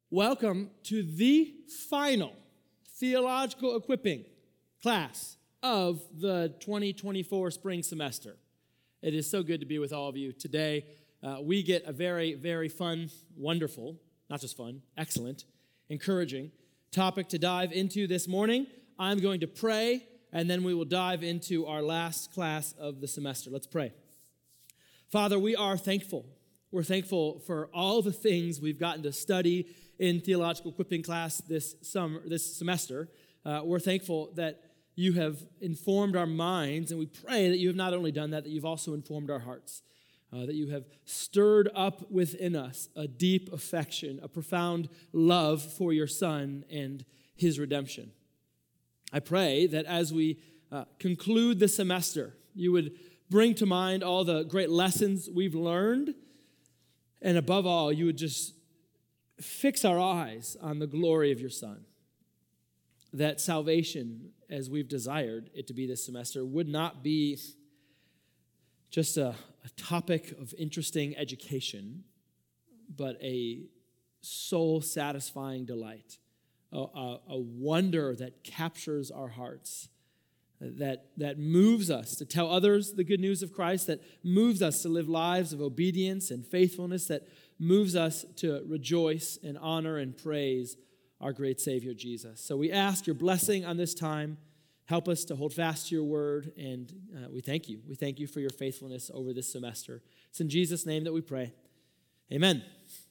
Welcome to the final theological equipping class of the 2024 spring semester. It is so good to be with all of you today. We get a very, very fun, wonderful, not just fun, excellent, encouraging topic to dive into this morning. I'm going to pray, and then we will dive into our last class of the semester. Let's pray. Father, we are thankful. We're thankful for all the things we've gotten to study in theological equipping class this semester. We're thankful that you have informed our minds, and we pray that you have not only done that you've also informed our hearts, that you have stirred up within us a deep affection, a profound love for your Son and his redemption. I pray that as we conclude the semester, you would bring to mind all the great lessons we've learned, and above all, you would just fix our eyes on the glory of your Son. That salvation, as we've desired it to be this semester, would not be just a topic of interesting education, but a soul-satisfying delight, a wonder that captures our hearts, that moves us to tell others the good news of Christ, that moves us to live lives of obedience and faithfulness, that moves us to rejoice and honor and praise our great Savior, Jesus. So we ask your blessing on this time. Help us to hold fast to your word, and we thank you. We thank you for your faithfulness over this semester. It's in Jesus' name that we pray. Amen.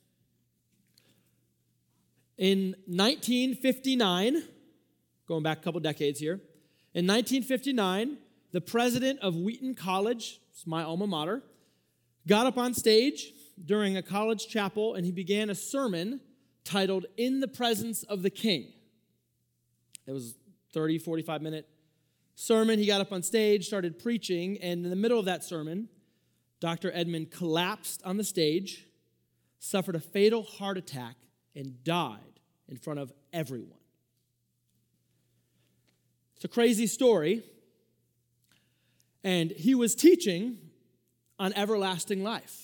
In 1959, going back a couple decades here, in 1959, the president of Wheaton College, it's my alma mater, got up on stage during a college chapel, and he began a sermon titled, "In the Presence of the King." It was a 30, 45-minute sermon. He got up on stage, started preaching, and in the middle of that sermon, Dr. Edmond collapsed on the stage, suffered a fatal heart attack, and died in front of everyone. It's a crazy story, and he was teaching on everlasting life.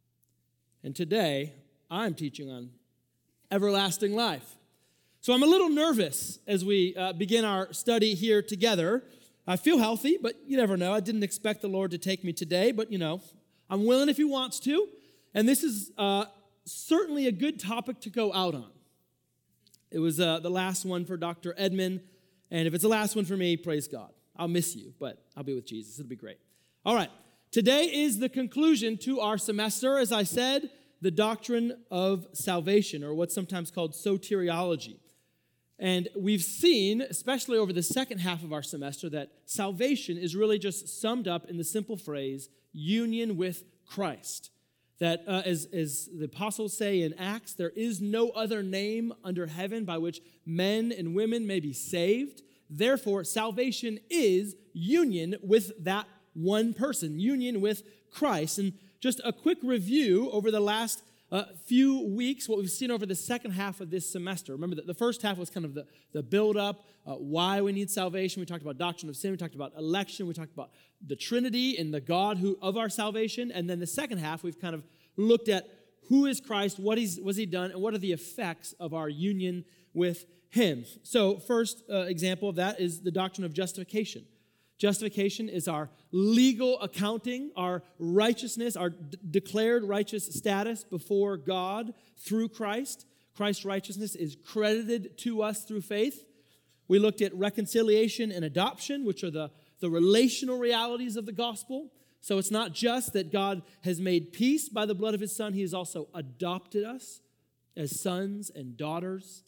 And today, I'm teaching on everlasting life. So I'm a little nervous as we begin our study here together. I feel healthy, but you never know. I didn't expect the Lord to take me today, but I'm willing if he wants to. And this is certainly a good topic to go out on. It was the last one for Dr. Edmond, and if it's the last one for me, praise God. I'll miss you, but I'll be with Jesus. It'll be great. All right. Today is the conclusion to our semester, as I said, the doctrine of salvation, or what's sometimes called soteriology. And we've seen, especially over the second half of our semester, that salvation is really just summed up in the simple phrase, union with Christ. That as the apostles say in Acts, there is no other name under heaven by which men and women may be saved. Therefore, salvation is union with that one person, union with Christ. And just a quick review over the last few weeks, what we've seen over the second half of this semester. Remember that the first half was kind of the build-up, why we need salvation. We talked about doctrine of sin. We talked about election. We talked about the Trinity and the God of our salvation. And then the second half, we've kind of looked at who is Christ, what was he done, and what are the effects of our union with him. So first example of that is the doctrine of justification. Justification is our legal accounting, our righteousness, our declared righteous status before God through Christ. Christ's righteousness is credited to us through faith. We looked at reconciliation and adoption, which are the relational realities of the gospel. So it's not just that God has made peace by the blood of his Son, he has also adopted us as sons and daughters.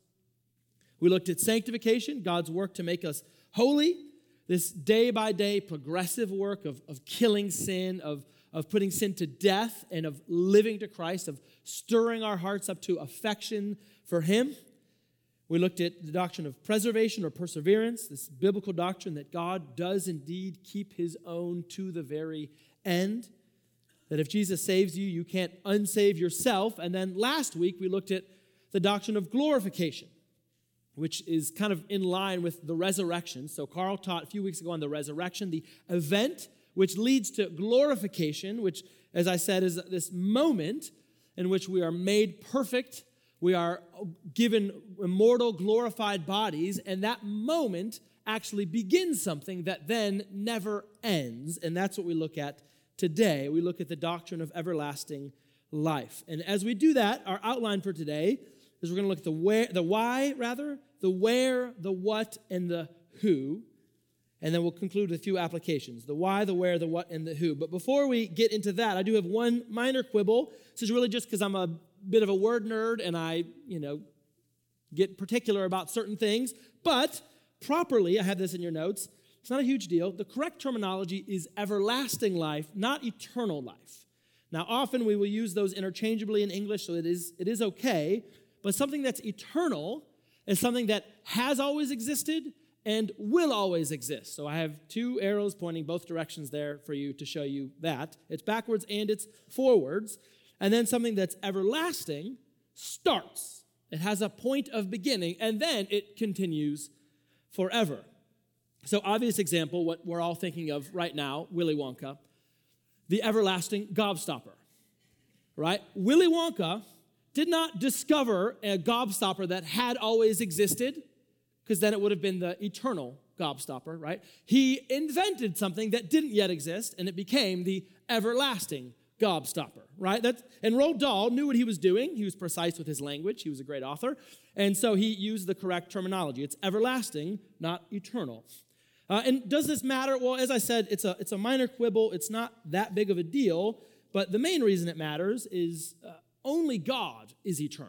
We looked at sanctification, God's work to make us holy. This day-by-day progressive work of killing sin, of putting sin to death, and of living to Christ, of stirring our hearts up to affection for him. We looked at the doctrine of preservation or perseverance, this biblical doctrine that God does indeed keep his own to the very end, that if Jesus saves you, you can't unsave yourself. And then last week, we looked at the doctrine of glorification, which is kind of in line with the resurrection. So Carl taught a few weeks ago on the resurrection, the event which leads to glorification, which, as I said, is this moment in which we are made perfect We are given immortal, glorified bodies, and that moment actually begins something that then never ends, and that's what we look at today. We look at the doctrine of everlasting life. And as we do that, our outline for today is we're going to look at the why, the where, the what, and the who. And then we'll conclude with a few applications: the why, the where, the what, and the who. But before we get into that, I do have one minor quibble. This is really just because I'm a bit of a word nerd and I, get particular about certain things. But properly, I have this in your notes, it's not a huge deal. The correct terminology is everlasting life, not eternal life. Now, often we will use those interchangeably in English, so it is okay. But something that's eternal is something that has always existed and will always exist. So I have two arrows pointing both directions there for you to show you that. It's backwards and it's forwards. And then something that's everlasting starts. It has a point of beginning, and then it continues forever. So obvious example, what we're all thinking of right now, Willy Wonka, the everlasting gobstopper, right? Willy Wonka did not discover a gobstopper that had always existed, because then it would have been the eternal gobstopper, right? He invented something that didn't yet exist, and it became the everlasting gobstopper, right? And Roald Dahl knew what he was doing. He was precise with his language. He was a great author. And so he used the correct terminology. It's everlasting, not eternal. And does this matter? Well, as I said, it's a minor quibble. It's not that big of a deal. But the main reason it matters is only God is eternal.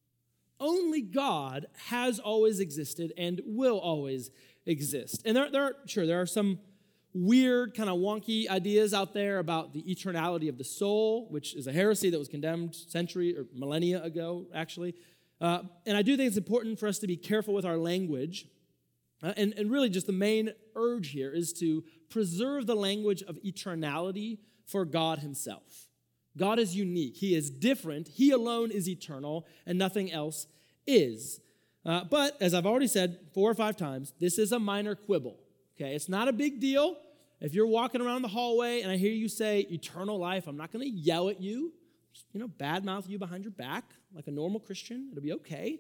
Only God has always existed and will always exist. And there are some weird, kind of wonky ideas out there about the eternality of the soul, which is a heresy that was condemned century or millennia ago, actually. And I do think it's important for us to be careful with our language. And really just the main urge here is to preserve the language of eternality for God himself. God is unique. He is different. He alone is eternal, and nothing else is. But as I've already said 4 or 5 times, this is a minor quibble. Okay, it's not a big deal. If you're walking around the hallway and I hear you say eternal life, I'm not going to yell at you, badmouth you behind your back like a normal Christian. It'll be okay.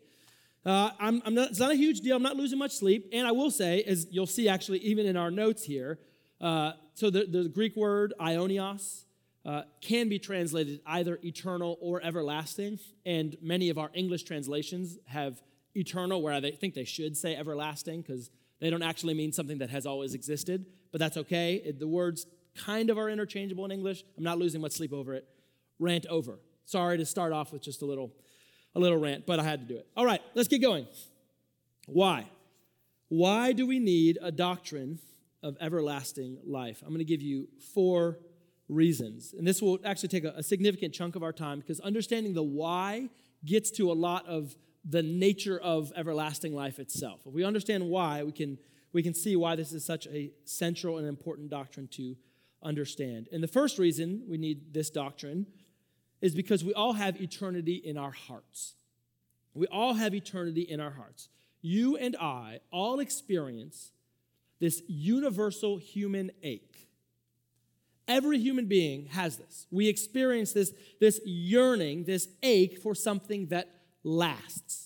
It's not a huge deal. I'm not losing much sleep. And I will say, as you'll see actually even in our notes here, so the Greek word aionios can be translated either eternal or everlasting. And many of our English translations have eternal, where they think they should say everlasting because they don't actually mean something that has always existed. But that's okay. The words kind of are interchangeable in English. I'm not losing much sleep over it. Rant over. Sorry to start off with just a little rant, but I had to do it. All right, let's get going. Why? Why do we need a doctrine of everlasting life? I'm going to give you 4 reasons. And this will actually take a significant chunk of our time, because understanding the why gets to a lot of the nature of everlasting life itself. If we understand why, we can see why this is such a central and important doctrine to understand. And the first reason we need this doctrine is because we all have eternity in our hearts. We all have eternity in our hearts. You and I all experience this universal human ache. Every human being has this. We experience this yearning, this ache for something that lasts.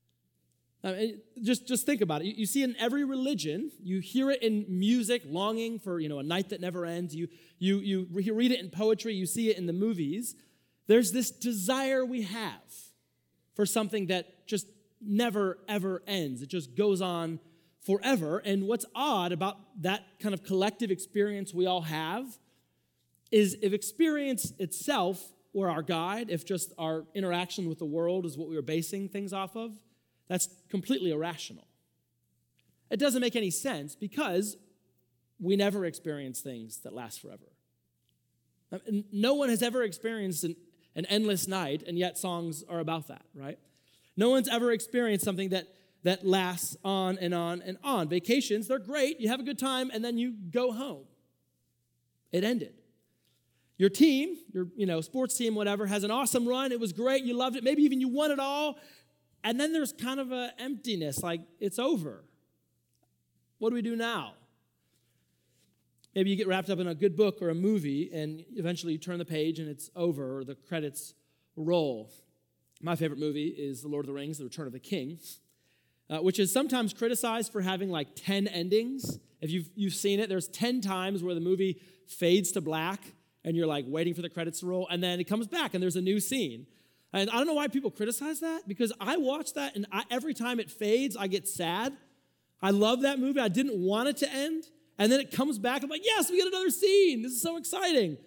Just think about it. You see it in every religion. You hear it in music, longing for a night that never ends. You read it in poetry. You see it in the movies. There's this desire we have for something that just never, ever ends. It just goes on forever. And what's odd about that kind of collective experience we all have is if experience itself were our guide, if just our interaction with the world is what we were basing things off of, that's completely irrational. It doesn't make any sense because we never experience things that last forever. No one has ever experienced an endless night, and yet songs are about that, right? No one's ever experienced something that lasts on and on and on. Vacations, they're great. You have a good time, and then you go home. It ended. Your team, your sports team, whatever, has an awesome run. It was great. You loved it. Maybe even you won it all. And then there's kind of an emptiness, like it's over. What do we do now? Maybe you get wrapped up in a good book or a movie, and eventually you turn the page and it's over, or the credits roll. My favorite movie is The Lord of the Rings, The Return of the King, which is sometimes criticized for having like 10 endings. If you've seen it, there's 10 times where the movie fades to black and you're like waiting for the credits to roll, and then it comes back and there's a new scene. And I don't know why people criticize that, because I watch that and every time it fades, I get sad. I love that movie. I didn't want it to end. And then it comes back. I'm like, yes, we get another scene. This is so exciting.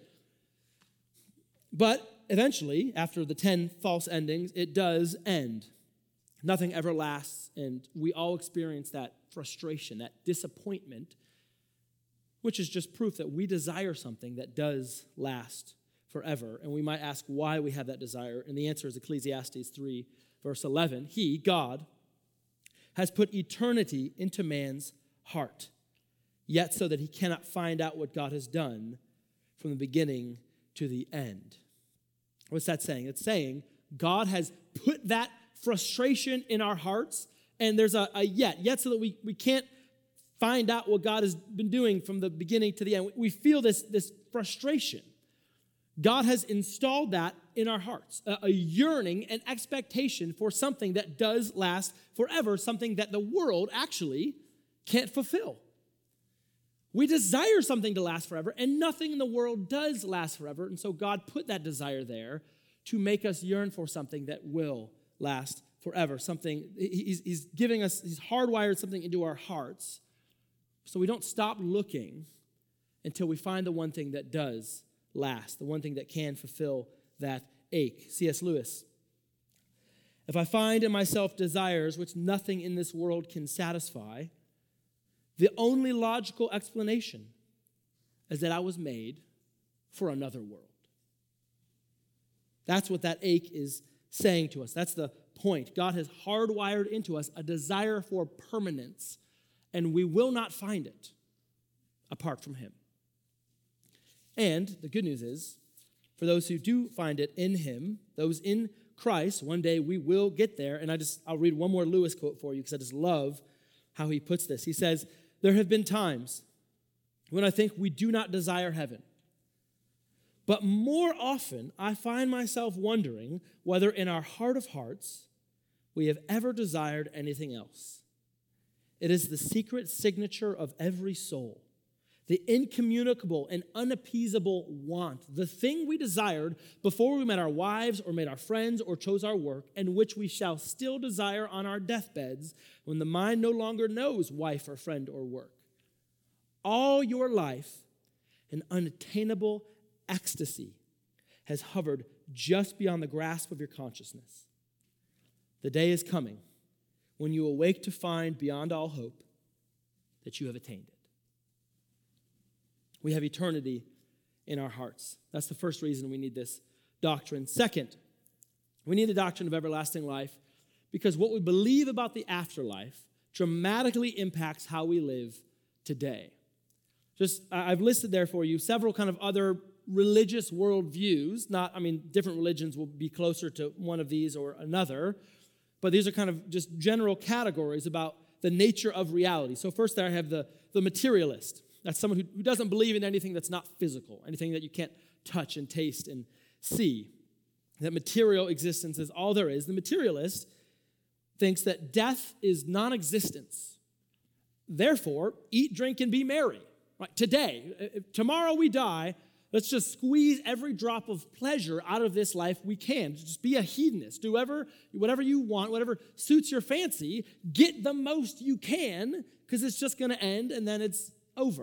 But eventually, after the 10 false endings, it does end. Nothing ever lasts, and we all experience that frustration, that disappointment, which is just proof that we desire something that does last forever. And we might ask why we have that desire, and the answer is Ecclesiastes 3, verse 11. He, God, has put eternity into man's heart, yet so that he cannot find out what God has done from the beginning to the end. What's that saying? It's saying God has put that frustration in our hearts, and there's a yet so that we can't find out what God has been doing from the beginning to the end. We feel this frustration. God has installed that in our hearts, a yearning and expectation for something that does last forever, something that the world actually can't fulfill. We desire something to last forever, and nothing in the world does last forever, and so God put that desire there to make us yearn for something that will last forever, something, he's giving us, he's hardwired something into our hearts, so we don't stop looking until we find the one thing that does last, the one thing that can fulfill that ache. C.S. Lewis. If I find in myself desires which nothing in this world can satisfy, the only logical explanation is that I was made for another world. That's what that ache is saying to us. That's the point. God has hardwired into us a desire for permanence, and we will not find it apart from him. And the good news is, for those who do find it in him, those in Christ, one day we will get there. And I'll read one more Lewis quote for you because I just love how he puts this. He says, there have been times when I think we do not desire heaven. But more often, I find myself wondering whether in our heart of hearts we have ever desired anything else. It is the secret signature of every soul, the incommunicable and unappeasable want, the thing we desired before we met our wives or made our friends or chose our work, and which we shall still desire on our deathbeds when the mind no longer knows wife or friend or work. All your life, an unattainable ecstasy has hovered just beyond the grasp of your consciousness. The day is coming when you awake to find beyond all hope that you have attained it. We have eternity in our hearts. That's the first reason we need this doctrine. Second, we need the doctrine of everlasting life because what we believe about the afterlife dramatically impacts how we live today. I've listed there for you several kind of other religious worldviews. Different religions will be closer to one of these or another, but these are kind of just general categories about the nature of reality. So first there I have the materialist. That's someone who doesn't believe in anything that's not physical, anything that you can't touch and taste and see. That material existence is all there is. The materialist thinks that death is non-existence. Therefore, eat, drink, and be merry. Right? Today, tomorrow we die, let's just squeeze every drop of pleasure out of this life we can. Just be a hedonist. Do whatever you want, whatever suits your fancy. Get the most you can because it's just going to end and then it's over.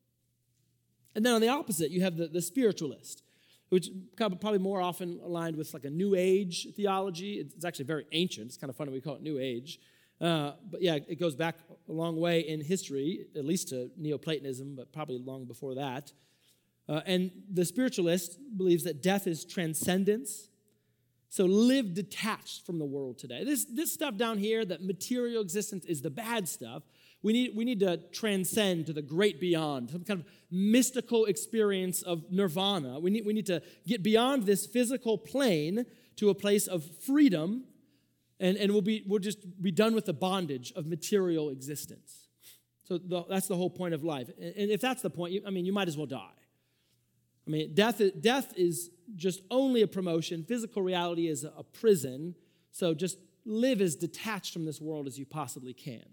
And then on the opposite, you have the spiritualist, which probably more often aligned with like a New Age theology. It's actually very ancient. It's kind of funny we call it New Age. But yeah, it goes back a long way in history, at least to Neoplatonism, but probably long before that. And the spiritualist believes that death is transcendence. So live detached from the world today. This stuff down here, that material existence is the bad stuff. We need to transcend to the great beyond, some kind of mystical experience of nirvana. We need to get beyond this physical plane to a place of freedom, and we'll just be done with the bondage of material existence. So that's the whole point of life. And if that's the point, you might as well die. Death is just only a promotion. Physical reality is a prison. So just live as detached from this world as you possibly can.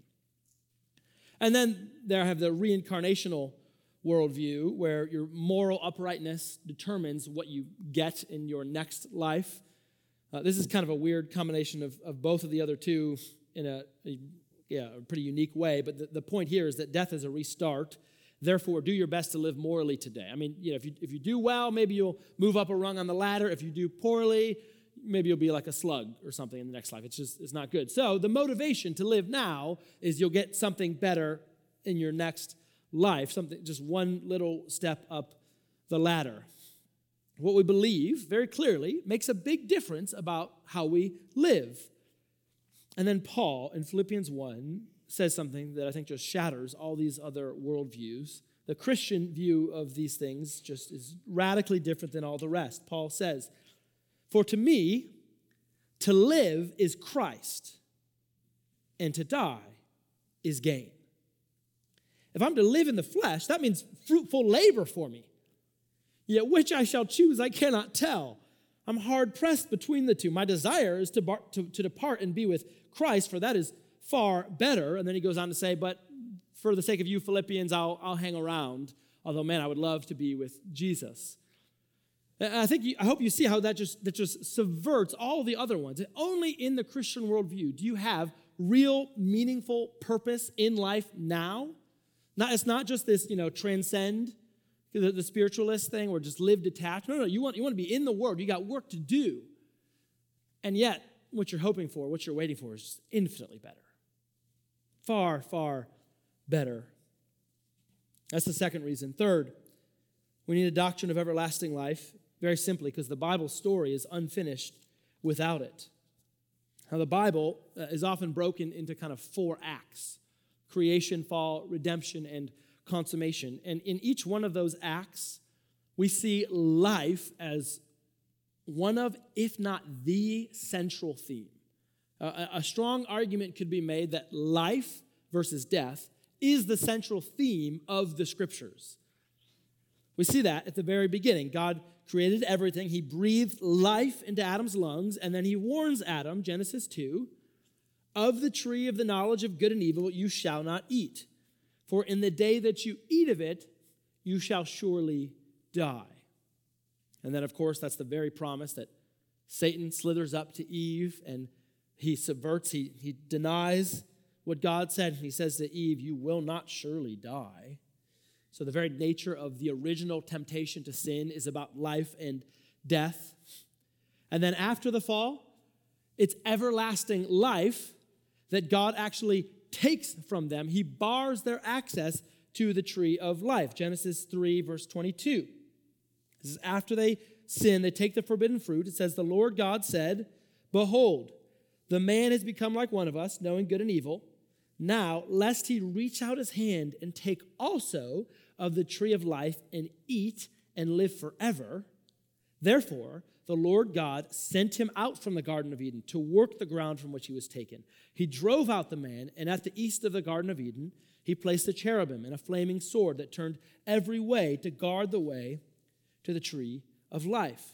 And then there I have the reincarnational worldview, where your moral uprightness determines what you get in your next life. This is kind of a weird combination of both of the other two in a pretty unique way. But the point here is that death is a restart. Therefore, do your best to live morally today. I mean, if you do well, maybe you'll move up a rung on the ladder. If you do poorly, maybe you'll be like a slug or something in the next life. It's not good. So the motivation to live now is you'll get something better in your next life, something just one little step up the ladder. What we believe very clearly makes a big difference about how we live. And then Paul in Philippians 1 says something that I think just shatters all these other worldviews. The Christian view of these things just is radically different than all the rest. Paul says, "For to me, to live is Christ, and to die is gain." If I'm to live in the flesh, that means fruitful labor for me. Yet which I shall choose, I cannot tell. I'm hard-pressed between the two. My desire is to depart and be with Christ, for that is far better. And then he goes on to say, but for the sake of you Philippians, I'll hang around. Although, man, I would love to be with Jesus. I hope you see how that just subverts all the other ones. Only in the Christian worldview do you have real, meaningful purpose in life now. It's not just this, transcend the spiritualist thing or just live detached. No, you want to be in the world. You got work to do. And yet, what you're hoping for, what you're waiting for is just infinitely better. Far, far better. That's the second reason. Third, we need a doctrine of everlasting life, very simply because the Bible story is unfinished without it. Now, the Bible is often broken into kind of 4 acts: creation, fall, redemption, and consummation. And in each one of those acts, we see life as one of, if not the central theme. A strong argument could be made that life versus death is the central theme of the Scriptures. We see that at the very beginning. God created everything. He breathed life into Adam's lungs, and then he warns Adam, Genesis 2, "Of the tree of the knowledge of good and evil you shall not eat, for in the day that you eat of it, you shall surely die." And then, of course, that's the very promise that Satan slithers up to Eve, and he subverts, he denies what God said. He says to Eve, "You will not surely die." So the very nature of the original temptation to sin is about life and death. And then after the fall, it's everlasting life that God actually takes from them. He bars their access to the tree of life. Genesis 3, verse 22. This is after they sin, they take the forbidden fruit. It says, "The Lord God said, 'Behold, the man has become like one of us, knowing good and evil. Now, lest he reach out his hand and take also of the tree of life and eat and live forever. Therefore, the Lord God sent him out from the Garden of Eden to work the ground from which he was taken. He drove out the man, and at the east of the Garden of Eden, he placed a cherubim and a flaming sword that turned every way to guard the way to the tree of life."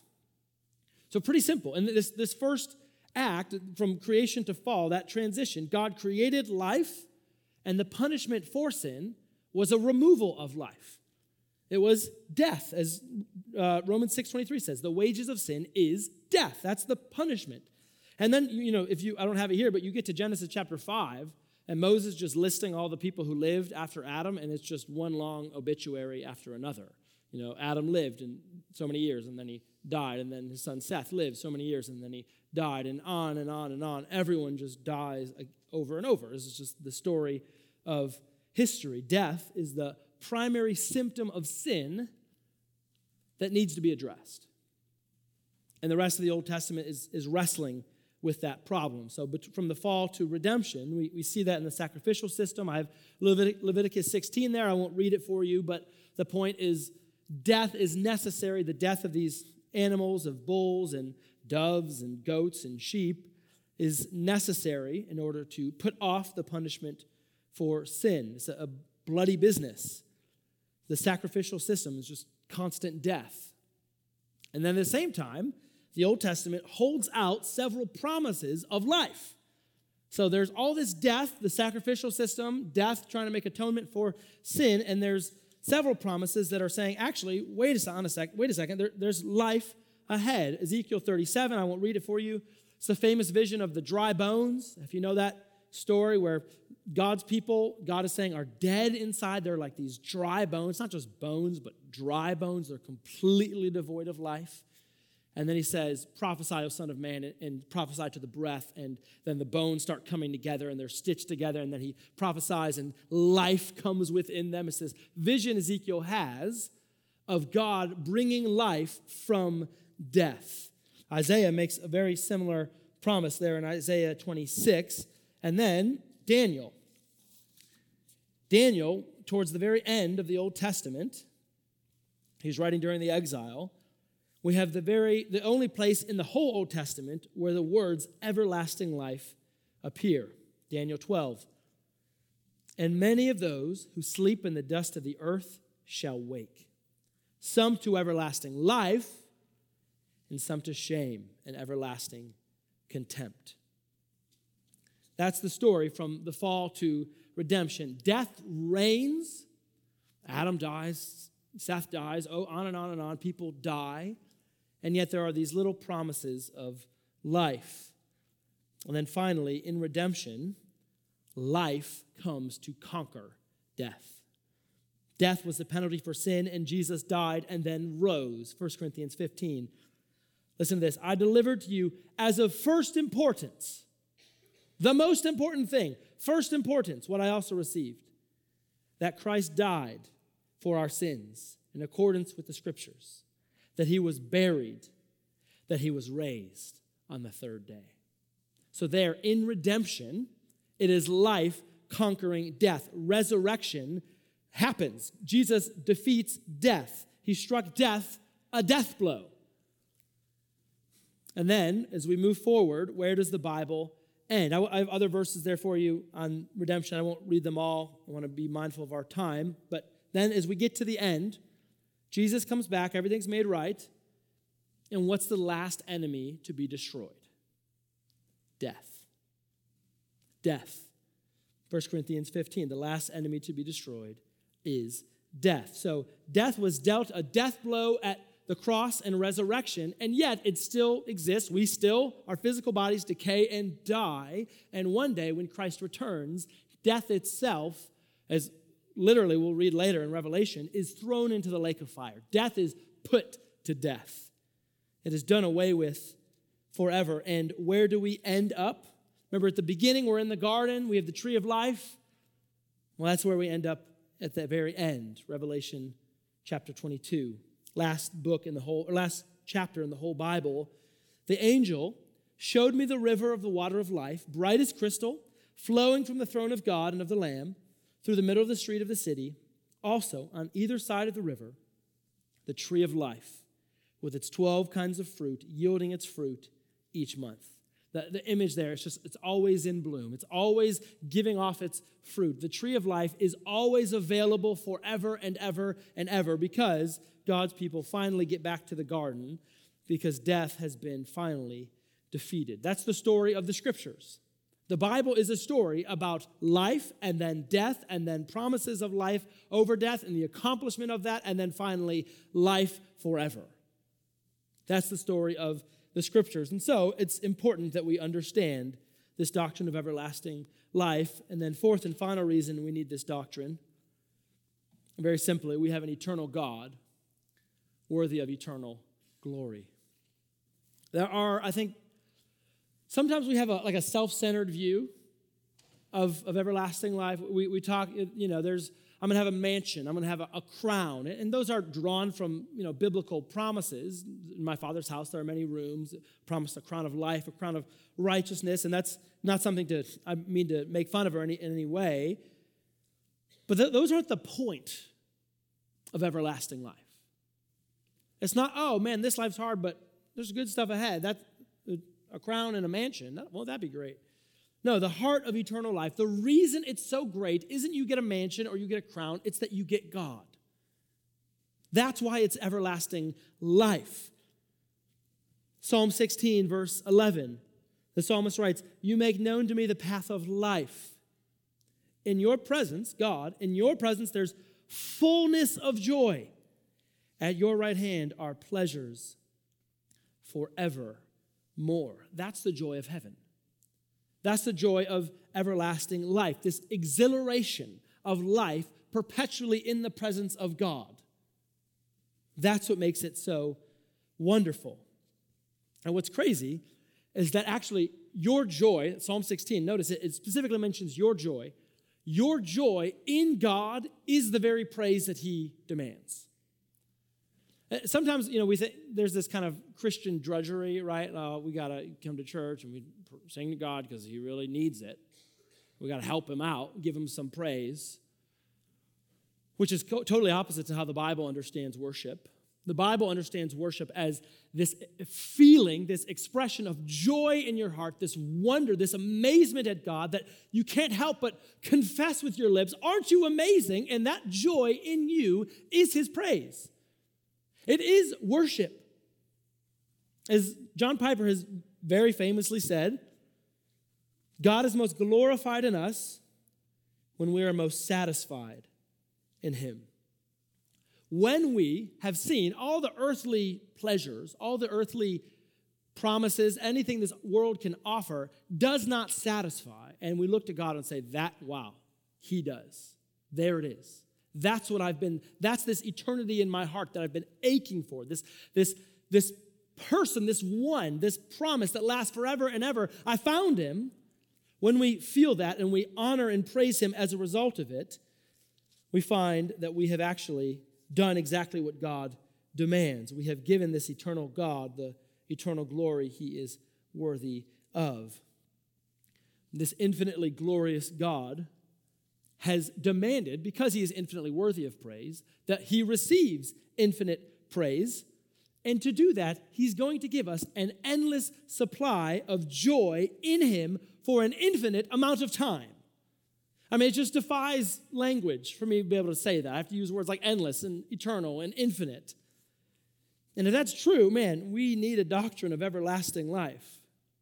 So pretty simple. And this first act, from creation to fall, that transition, God created life, and the punishment for sin was a removal of life. It was death, as Romans 6:23 says. The wages of sin is death. That's the punishment. And then, I don't have it here, but you get to Genesis chapter 5, and Moses just listing all the people who lived after Adam, and it's just one long obituary after another. Adam lived in so many years, and then he died, and then his son Seth lived so many years, and then he died, and on and on and on. Everyone just dies over and over. This is just the story of history. Death is the primary symptom of sin that needs to be addressed. And the rest of the Old Testament is wrestling with that problem. So from the fall to redemption, we see that in the sacrificial system. I have Leviticus 16 there. I won't read it for you, but the point is death is necessary. The death of these animals, of bulls and doves and goats and sheep, is necessary in order to put off the punishment for sin. It's a bloody business. The sacrificial system is just constant death. And then at the same time, the Old Testament holds out several promises of life. So there's all this death, the sacrificial system, death trying to make atonement for sin, and there's several promises that are saying, actually, wait a second, there's life ahead. Ezekiel 37, I won't read it for you. It's the famous vision of the dry bones. If you know that story where God's people, God is saying, are dead inside. They're like these dry bones, not just bones, but dry bones. They're completely devoid of life. And then he says, prophesy, O son of man, and prophesy to the breath. And then the bones start coming together, and they're stitched together. And then he prophesies, and life comes within them. It says, vision Ezekiel has of God bringing life from death. Isaiah makes a very similar promise there in Isaiah 26. And then Daniel. Daniel, towards the very end of the Old Testament, he's writing during the exile. We have the only place in the whole Old Testament where the words everlasting life appear. Daniel 12. And many of those who sleep in the dust of the earth shall wake, some to everlasting life, and some to shame and everlasting contempt. That's the story from the fall to redemption. Death reigns. Adam dies. Seth dies. Oh, on and on and on. People die. And yet there are these little promises of life. And then finally, in redemption, life comes to conquer death. Death was the penalty for sin, and Jesus died and then rose. 1 Corinthians 15. Listen to this. I delivered to you as of first importance, the most important thing, first importance, what I also received, that Christ died for our sins in accordance with the Scriptures, that he was buried, that he was raised on the third day. So there, in redemption, it is life conquering death. Resurrection happens. Jesus defeats death. He struck death a death blow. And then, as we move forward, where does the Bible end? I have other verses there for you on redemption. I won't read them all. I want to be mindful of our time. But then as we get to the end, Jesus comes back, everything's made right. And what's the last enemy to be destroyed? Death. Death. 1 Corinthians 15, the last enemy to be destroyed is death. So death was dealt a death blow at the cross and resurrection, and yet it still exists. Our physical bodies decay and die, and one day when Christ returns, death itself, as literally we'll read later in Revelation, is thrown into the lake of fire. Death is put to death. It is done away with forever. And where do we end up? Remember at the beginning, we're in the garden, we have the tree of life. Well, that's where we end up at the very end, Revelation chapter 22. Last chapter in the whole Bible. The angel showed me the river of the water of life, bright as crystal, flowing from the throne of God and of the Lamb, through the middle of the street of the city. Also, on either side of the river, the tree of life, with its 12 kinds of fruit, yielding its fruit each month. The image there, it's always in bloom. It's always giving off its fruit. The tree of life is always available forever and ever and ever because God's people finally get back to the garden because death has been finally defeated. That's the story of the Scriptures. The Bible is a story about life and then death and then promises of life over death and the accomplishment of that and then finally life forever. That's the story of the Scriptures. And so it's important that we understand this doctrine of everlasting life. And then fourth and final reason we need this doctrine, very simply, we have an eternal God worthy of eternal glory. There are, I think, sometimes we have a self-centered view of everlasting life. We talk, I'm going to have a mansion. I'm going to have a crown. And those are drawn from, biblical promises. In my Father's house, there are many rooms. Promised a crown of life, a crown of righteousness. And that's not something I mean to make fun of her in any way. But those aren't the point of everlasting life. It's not, oh, man, this life's hard, but there's good stuff ahead. That's a crown and a mansion. Well, that'd be great. No, the heart of eternal life, the reason it's so great isn't you get a mansion or you get a crown, it's that you get God. That's why it's everlasting life. Psalm 16, verse 11, the psalmist writes, "You make known to me the path of life. In your presence, God, in your presence there's fullness of joy. At your right hand are pleasures forevermore." That's the joy of heaven. That's the joy of everlasting life, this exhilaration of life perpetually in the presence of God. That's what makes it so wonderful. And what's crazy is that actually your joy, Psalm 16, notice it specifically mentions your joy. Your joy in God is the very praise that he demands. Sometimes, we think there's this kind of Christian drudgery, right? We got to come to church and we sing to God because he really needs it. We got to help him out, give him some praise, which is totally opposite to how the Bible understands worship. The Bible understands worship as this feeling, this expression of joy in your heart, this wonder, this amazement at God that you can't help but confess with your lips, "Aren't you amazing?" And that joy in you is his praise. It is worship. As John Piper has very famously said, God is most glorified in us when we are most satisfied in him. When we have seen all the earthly pleasures, all the earthly promises, anything this world can offer does not satisfy, and we look to God and say, wow, he does. There it is. That's this eternity in my heart that I've been aching for, this person, this one, this promise that lasts forever and ever. I found him. When we feel that and we honor and praise him as a result of it, we find that we have actually done exactly what God demands. We have given this eternal God the eternal glory he is worthy of. This infinitely glorious God has demanded, because he is infinitely worthy of praise, that he receives infinite praise. And to do that, he's going to give us an endless supply of joy in him for an infinite amount of time. I mean, it just defies language for me to be able to say that. I have to use words like endless and eternal and infinite. And if that's true, man, we need a doctrine of everlasting life.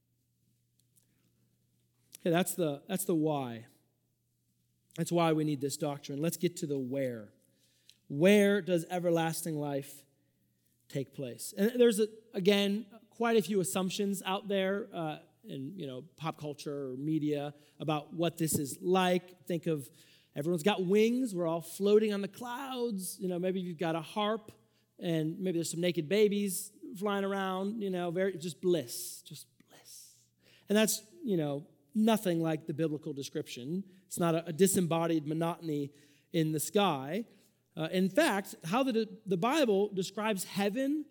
Okay, that's the why. That's why we need this doctrine. Let's get to the where. Where does everlasting life take place? And there's, again, quite a few assumptions out there in pop culture or media about what this is like. Think of everyone's got wings. We're all floating on the clouds. Maybe you've got a harp, and maybe there's some naked babies flying around. Just bliss. And that's nothing like the biblical description. It's not a disembodied monotony in the sky. In fact, how the Bible describes heaven,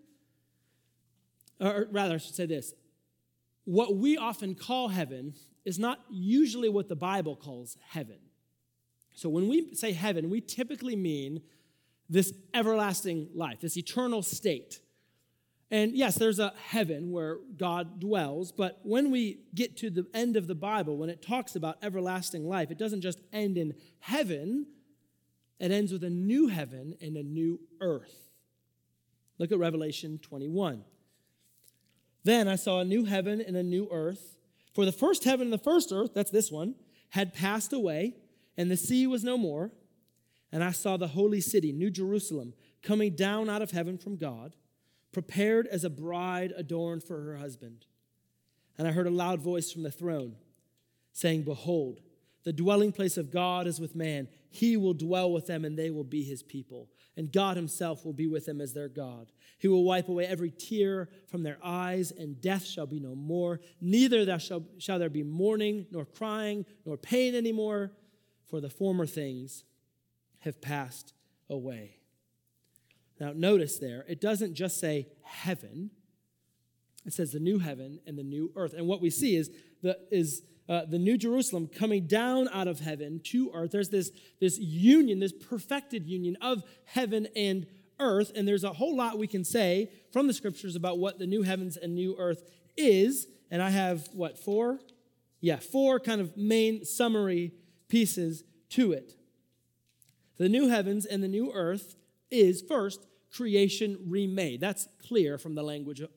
or rather, I should say this, what we often call heaven is not usually what the Bible calls heaven. So when we say heaven, we typically mean this everlasting life, this eternal state. And yes, there's a heaven where God dwells, but when we get to the end of the Bible, when it talks about everlasting life, it doesn't just end in heaven, it ends with a new heaven and a new earth. Look at Revelation 21. Then I saw a new heaven and a new earth, for the first heaven and the first earth, that's this one, had passed away, and the sea was no more. And I saw the holy city, New Jerusalem, coming down out of heaven from God, prepared as a bride adorned for her husband. And I heard a loud voice from the throne saying, "Behold, the dwelling place of God is with man. He will dwell with them, and they will be his people. And God himself will be with them as their God. He will wipe away every tear from their eyes, and death shall be no more. Neither shall there be mourning, nor crying, nor pain anymore, for the former things have passed away." Now, notice there, it doesn't just say heaven. It says the new heaven and the new earth. And what we see is the New Jerusalem coming down out of heaven to earth. There's this union, this perfected union of heaven and earth. And there's a whole lot we can say from the scriptures about what the new heavens and new earth is. And I have, four? Yeah, four kind of main summary pieces to it. The new heavens and the new earth is, first, creation remade. That's clear from the language of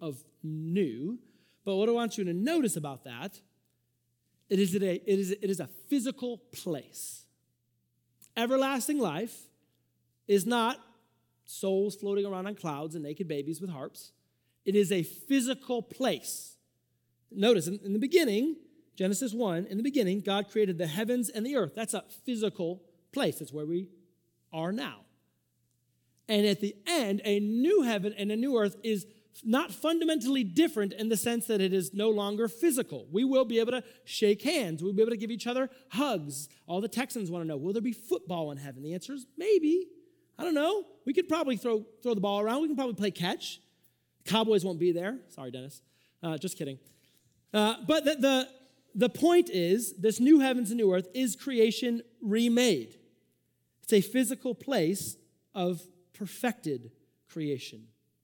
new. But what I want you to notice about that, it is a physical place. Everlasting life is not souls floating around on clouds and naked babies with harps. It is a physical place. Notice, in the beginning, Genesis 1, in the beginning, God created the heavens and the earth. That's a physical place. That's where we are now. And at the end, a new heaven and a new earth is not fundamentally different in the sense that it is no longer physical. We will be able to shake hands. We'll be able to give each other hugs. All the Texans want to know, will there be football in heaven? The answer is maybe. I don't know. We could probably throw the ball around. We can probably play catch. Cowboys won't be there. Sorry, Dennis. Just kidding. But the point is, this new heavens and new earth is creation remade. It's a physical place of perfected creation.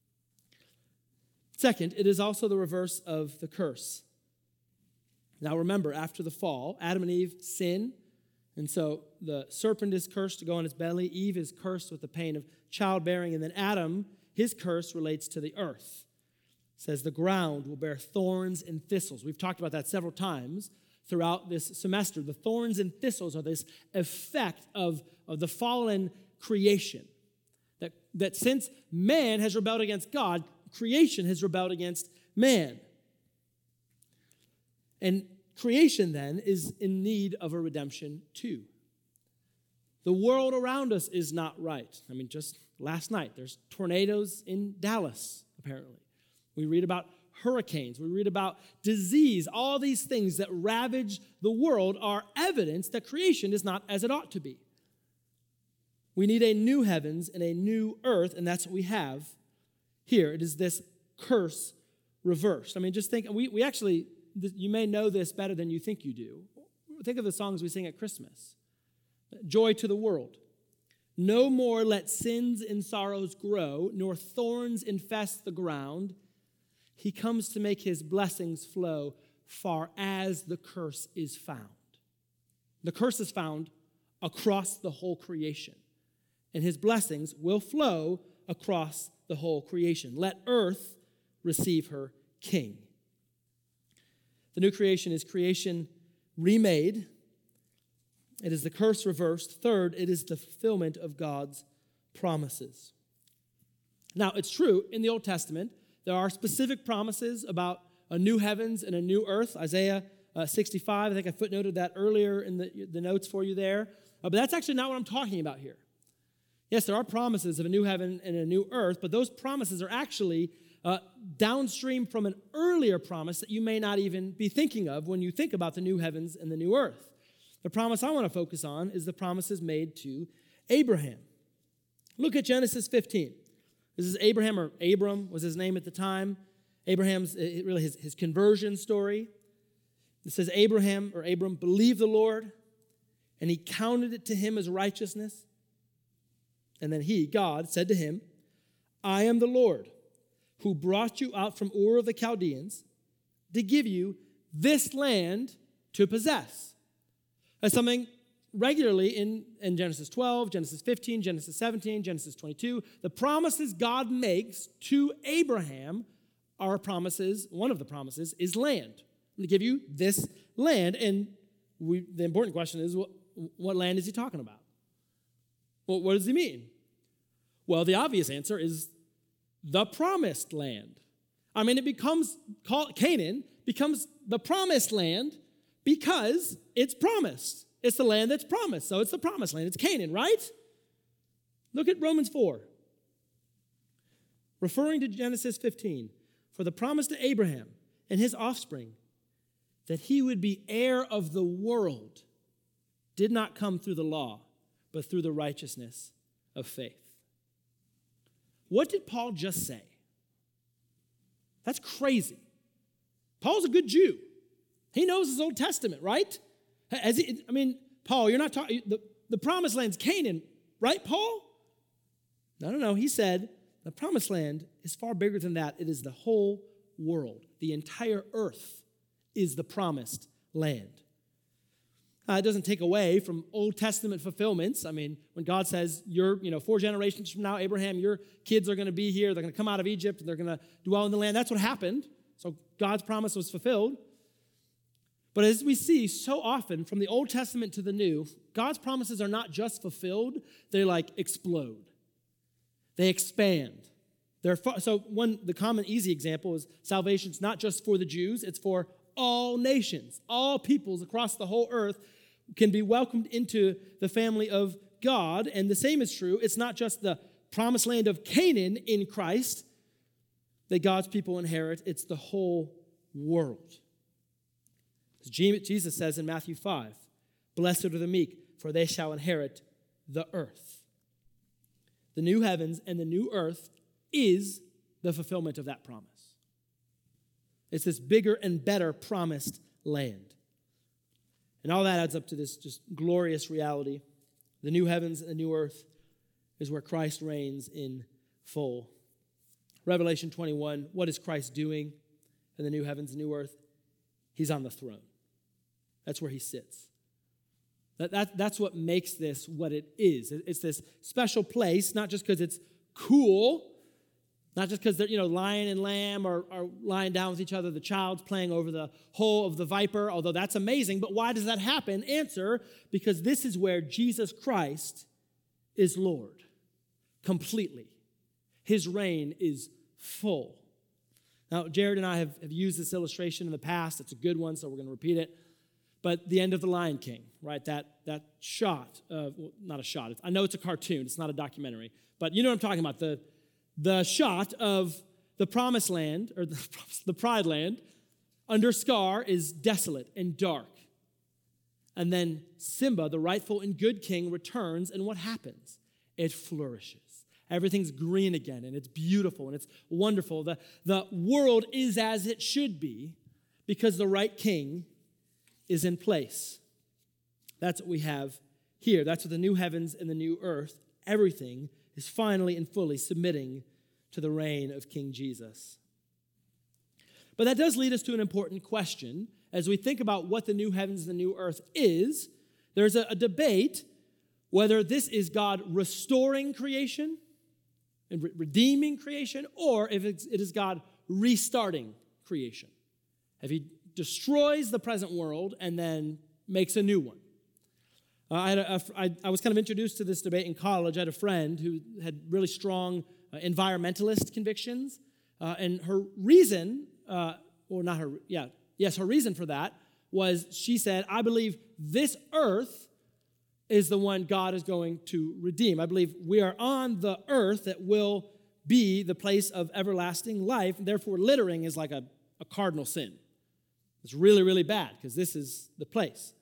Second, it is also the reverse of the curse. Now remember, after the fall, Adam and Eve sin, and so the serpent is cursed to go on his belly. Eve is cursed with the pain of childbearing, and then Adam, his curse relates to the earth. It says the ground will bear thorns and thistles. We've talked about that several times throughout this semester. The thorns and thistles are this effect of the fallen creation. That since man has rebelled against God, creation has rebelled against man. And creation then is in need of a redemption too. The world around us is not right. I mean, just last night, there's tornadoes in Dallas, apparently. We read about hurricanes. We read about disease. All these things that ravage the world are evidence that creation is not as it ought to be. We need a new heavens and a new earth, and that's what we have here. It is this curse reversed. I mean, just think, we actually, you may know this better than you think you do. Think of the songs we sing at Christmas. Joy to the world. No more let sins and sorrows grow, nor thorns infest the ground. He comes to make his blessings flow far as the curse is found. The curse is found across the whole creation, and his blessings will flow across the whole creation. Let earth receive her king. The new creation is creation remade. It is the curse reversed. Third, it is the fulfillment of God's promises. Now, it's true, in the Old Testament, there are specific promises about a new heavens and a new earth. Isaiah 65, I think I footnoted that earlier in the notes for you there. But that's actually not what I'm talking about here. Yes, there are promises of a new heaven and a new earth, but those promises are actually downstream from an earlier promise that you may not even be thinking of when you think about the new heavens and the new earth. The promise I want to focus on is the promises made to Abraham. Look at Genesis 15. This is Abraham, or Abram was his name at the time. Abraham's, really his conversion story. It says Abram believed the Lord, and he counted it to him as righteousness. And then he, God, said to him, I am the Lord who brought you out from Ur of the Chaldeans to give you this land to possess. That's something regularly in Genesis 12, Genesis 15, Genesis 17, Genesis 22. The promises God makes to Abraham are promises. One of the promises is land. I'm going to give you this land. And the important question is, what land is he talking about? Well, what does he mean? Well, the obvious answer is the promised land. I mean, it becomes called Canaan, becomes the promised land because it's promised. It's the land that's promised, so it's the promised land. It's Canaan, right? Look at Romans 4. Referring to Genesis 15, for the promise to Abraham and his offspring that he would be heir of the world did not come through the law, but through the righteousness of faith. What did Paul just say? That's crazy. Paul's a good Jew. He knows his Old Testament, right? Paul, you're not talking, the promised land's Canaan, right, Paul? No. He said, the promised land is far bigger than that. It is the whole world. The entire earth is the promised land. It doesn't take away from Old Testament fulfillments. I mean, when God says, 4 generations from now, Abraham, your kids are going to be here. They're going to come out of Egypt. And they're going to dwell in the land. That's what happened. So God's promise was fulfilled. But as we see so often from the Old Testament to the New, God's promises are not just fulfilled. They explode. They expand. The common easy example is salvation's not just for the Jews. It's for all nations. All peoples across the whole earth can be welcomed into the family of God. And the same is true. It's not just the promised land of Canaan in Christ that God's people inherit. It's the whole world. As Jesus says in Matthew 5, "Blessed are the meek, for they shall inherit the earth." The new heavens and the new earth is the fulfillment of that promise. It's this bigger and better promised land. And all that adds up to this just glorious reality. The new heavens and the new earth is where Christ reigns in full. Revelation 21, what is Christ doing in the new heavens and new earth? He's on the throne. That's where he sits. That's what makes this what it is. It's this special place, not just because it's cool, not just because lion and lamb are lying down with each other, the child's playing over the hole of the viper, although that's amazing. But why does that happen? Answer, because this is where Jesus Christ is Lord, completely. His reign is full. Now, Jared and I have used this illustration in the past. It's a good one, so we're going to repeat it. But the end of The Lion King, right? That shot, not a shot. I know it's a cartoon. It's not a documentary. But you know what I'm talking about. The shot of the promised land, or the Pride Land, under Scar is desolate and dark. And then Simba, the rightful and good king, returns, and what happens? It flourishes. Everything's green again, and it's beautiful, and it's wonderful. The world is as it should be because the right king is in place. That's what we have here. That's what the new heavens and the new earth, everything is finally and fully submitting to the reign of King Jesus. But that does lead us to an important question. As we think about what the new heavens and the new earth is, there's a debate whether this is God restoring creation and redeeming creation, or if it is God restarting creation. If he destroys the present world and then makes a new one. I was kind of introduced to this debate in college. I had a friend who had really strong environmentalist convictions, and her reason, her reason for that was she said, I believe this earth is the one God is going to redeem. I believe we are on the earth that will be the place of everlasting life, and therefore littering is like a cardinal sin. It's really, really bad because this is the place.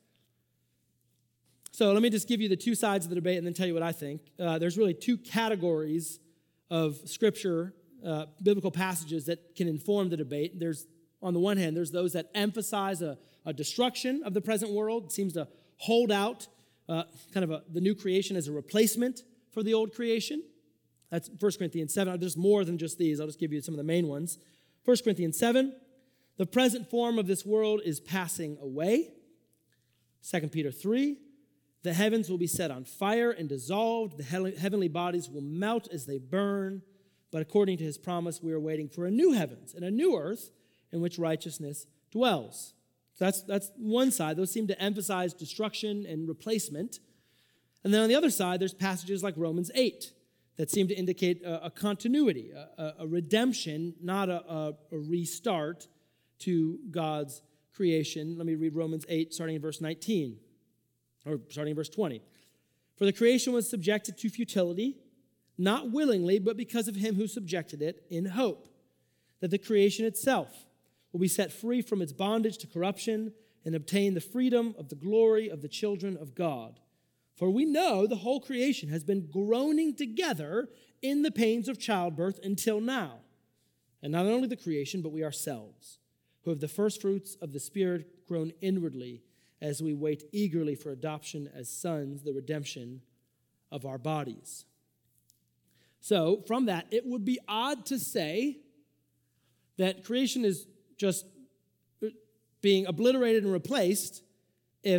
So let me just give you the two sides of the debate and then tell you what I think. There's really two categories of scripture, biblical passages that can inform the debate. There's, on the one hand, there's those that emphasize a destruction of the present world. It seems to hold out the new creation as a replacement for the old creation. That's 1 Corinthians 7. There's more than just these. I'll just give you some of the main ones. 1 Corinthians 7. The present form of this world is passing away. 2 Peter 3, the heavens will be set on fire and dissolved. The heavenly bodies will melt as they burn. But according to his promise, we are waiting for a new heavens and a new earth in which righteousness dwells. So that's one side. Those seem to emphasize destruction and replacement. And then on the other side, there's passages like Romans 8 that seem to indicate a continuity, a redemption, not a restart to God's creation. Let me read Romans 8, starting in verse 19, or starting in verse 20. For the creation was subjected to futility, not willingly, but because of him who subjected it, in hope that the creation itself will be set free from its bondage to corruption and obtain the freedom of the glory of the children of God. For we know the whole creation has been groaning together in the pains of childbirth until now. And not only the creation, but we ourselves, who have the first fruits of the Spirit grown inwardly as we wait eagerly for adoption as sons, the redemption of our bodies. So, from that, it would be odd to say that creation is just being obliterated and replaced if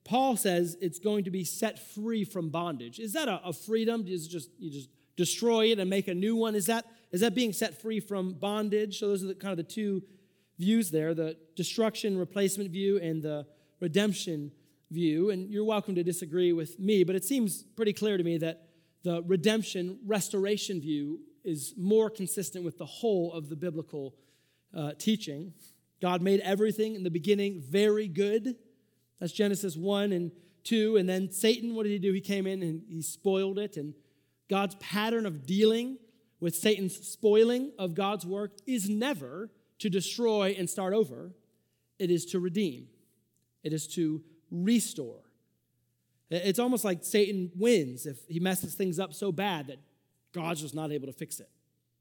Paul says it's going to be set free from bondage. Is that a freedom? You just destroy it and make a new one? Is that being set free from bondage? So those are kind of the two views there, the destruction, replacement view, and the redemption view. And you're welcome to disagree with me, but it seems pretty clear to me that the redemption, restoration view is more consistent with the whole of the biblical teaching. God made everything in the beginning very good. That's Genesis 1 and 2. And then Satan, what did he do? He came in and he spoiled it. And God's pattern of dealing with Satan's spoiling of God's work is never to destroy and start over. It is to redeem. It is to restore. It's almost like Satan wins if he messes things up so bad that God's just not able to fix it.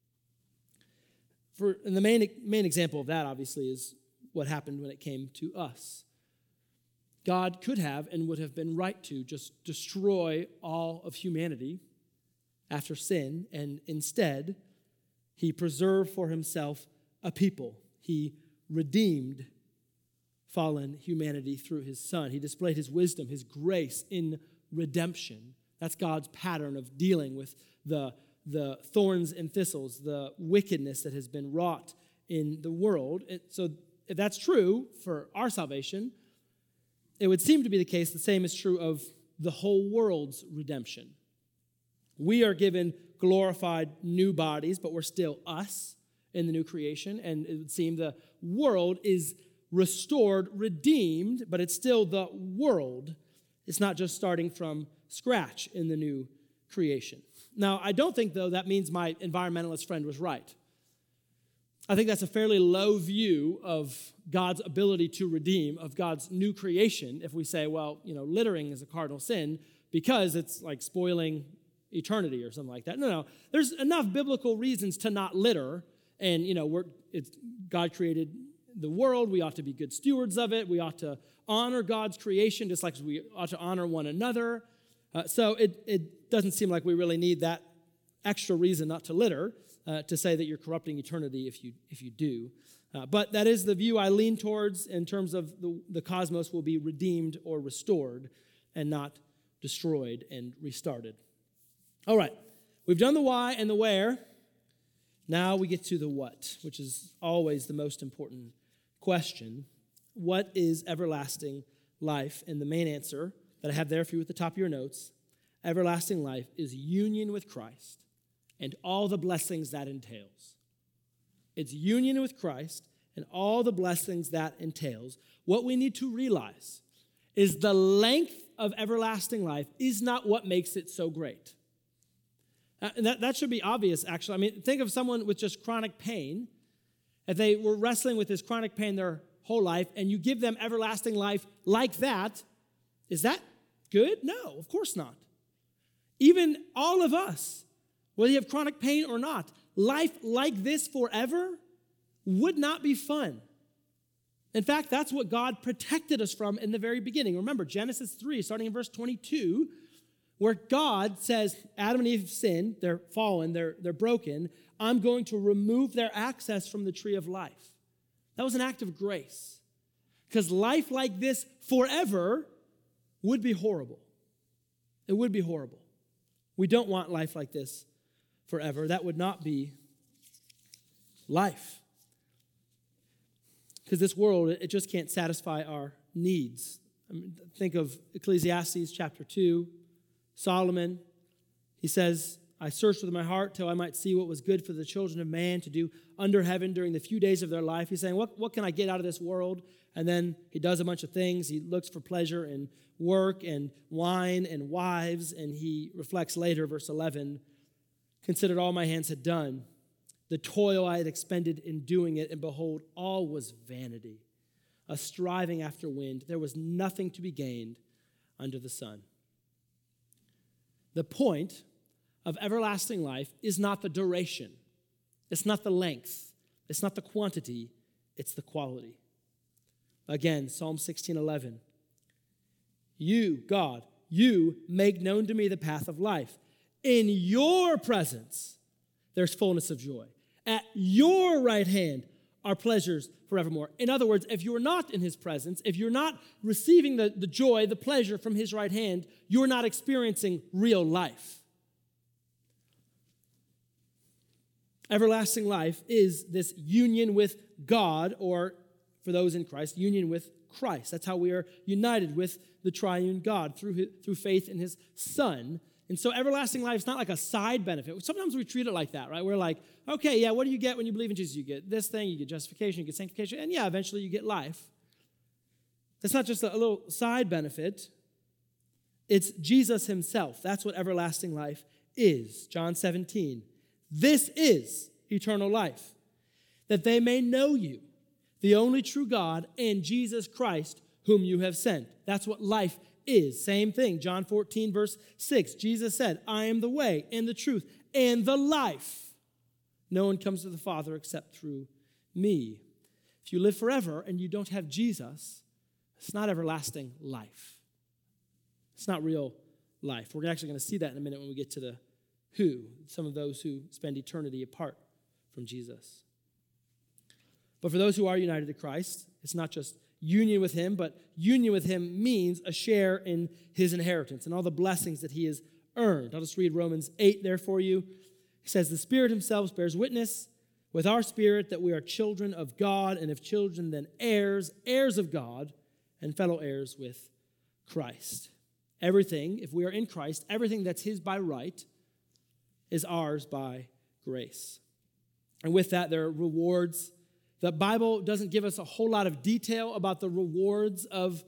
And the main example of that, obviously, is what happened when it came to us. God could have and would have been right to just destroy all of humanity after sin, and instead, he preserved for himself a people. He redeemed fallen humanity through his Son. He displayed his wisdom, his grace in redemption. That's God's pattern of dealing with the thorns and thistles, the wickedness that has been wrought in the world. So if that's true for our salvation, it would seem to be the case the same is true of the whole world's redemption. We are given glorified new bodies, but we're still us in the new creation, and it would seem the world is restored, redeemed, but it's still the world. It's not just starting from scratch in the new creation. Now, I don't think, though, that means my environmentalist friend was right. I think that's a fairly low view of God's ability to redeem, of God's new creation, if we say, well, littering is a cardinal sin because it's like spoiling eternity or something like that. No. There's enough biblical reasons to not litter, and, God created the world. We ought to be good stewards of it. We ought to honor God's creation just like we ought to honor one another. So it doesn't seem like we really need that extra reason not to litter to say that you're corrupting eternity if you do. But that is the view I lean towards in terms of the cosmos will be redeemed or restored and not destroyed and restarted. All right, we've done the why and the where. Now we get to the what, which is always the most important question. What is everlasting life? And the main answer that I have there for you at the top of your notes, everlasting life is union with Christ and all the blessings that entails. It's union with Christ and all the blessings that entails. What we need to realize is the length of everlasting life is not what makes it so great. And that should be obvious, actually. I mean, think of someone with just chronic pain. If they were wrestling with this chronic pain their whole life, and you give them everlasting life like that, is that good? No, of course not. Even all of us, whether you have chronic pain or not, life like this forever would not be fun. In fact, that's what God protected us from in the very beginning. Remember, Genesis 3, starting in verse 22, where God says, Adam and Eve sinned, they're fallen, they're broken, I'm going to remove their access from the tree of life. That was an act of grace. Because life like this forever would be horrible. It would be horrible. We don't want life like this forever. That would not be life. Because this world, it just can't satisfy our needs. I mean, think of Ecclesiastes chapter 2. Solomon, he says, I searched with my heart till I might see what was good for the children of man to do under heaven during the few days of their life. He's saying, what can I get out of this world? And then he does a bunch of things. He looks for pleasure in work and wine and wives, and he reflects later, verse 11, considered all my hands had done, the toil I had expended in doing it, and behold, all was vanity, a striving after wind. There was nothing to be gained under the sun. The point of everlasting life is not the duration. It's not the length. It's not the quantity. It's the quality. Again, Psalm 16:11. You, God, you make known to me the path of life. In your presence, there's fullness of joy. At your right hand our pleasures forevermore. In other words, if you're not in his presence, if you're not receiving the joy, the pleasure from his right hand, you're not experiencing real life. Everlasting life is this union with God, or for those in Christ, union with Christ. That's how we are united with the triune God through faith in his Son. And so everlasting life is not like a side benefit. Sometimes we treat it like that, right? We're like, okay, yeah, what do you get when you believe in Jesus? You get this thing, you get justification, you get sanctification, and yeah, eventually you get life. That's not just a little side benefit. It's Jesus himself. That's what everlasting life is. John 17. This is eternal life, that they may know you, the only true God, and Jesus Christ, whom you have sent. That's what life is. Same thing. John 14, verse 6. Jesus said, I am the way and the truth and the life. No one comes to the Father except through me. If you live forever and you don't have Jesus, it's not everlasting life. It's not real life. We're actually going to see that in a minute when we get to the who, some of those who spend eternity apart from Jesus. But for those who are united to Christ, it's not just union with him, but union with him means a share in his inheritance and all the blessings that he has earned. I'll just read Romans 8 there for you. He says, the Spirit himself bears witness with our spirit that we are children of God, and if children, then heirs, heirs of God, and fellow heirs with Christ. Everything, if we are in Christ, everything that's his by right is ours by grace. And with that, there are rewards. The Bible doesn't give us a whole lot of detail about the rewards of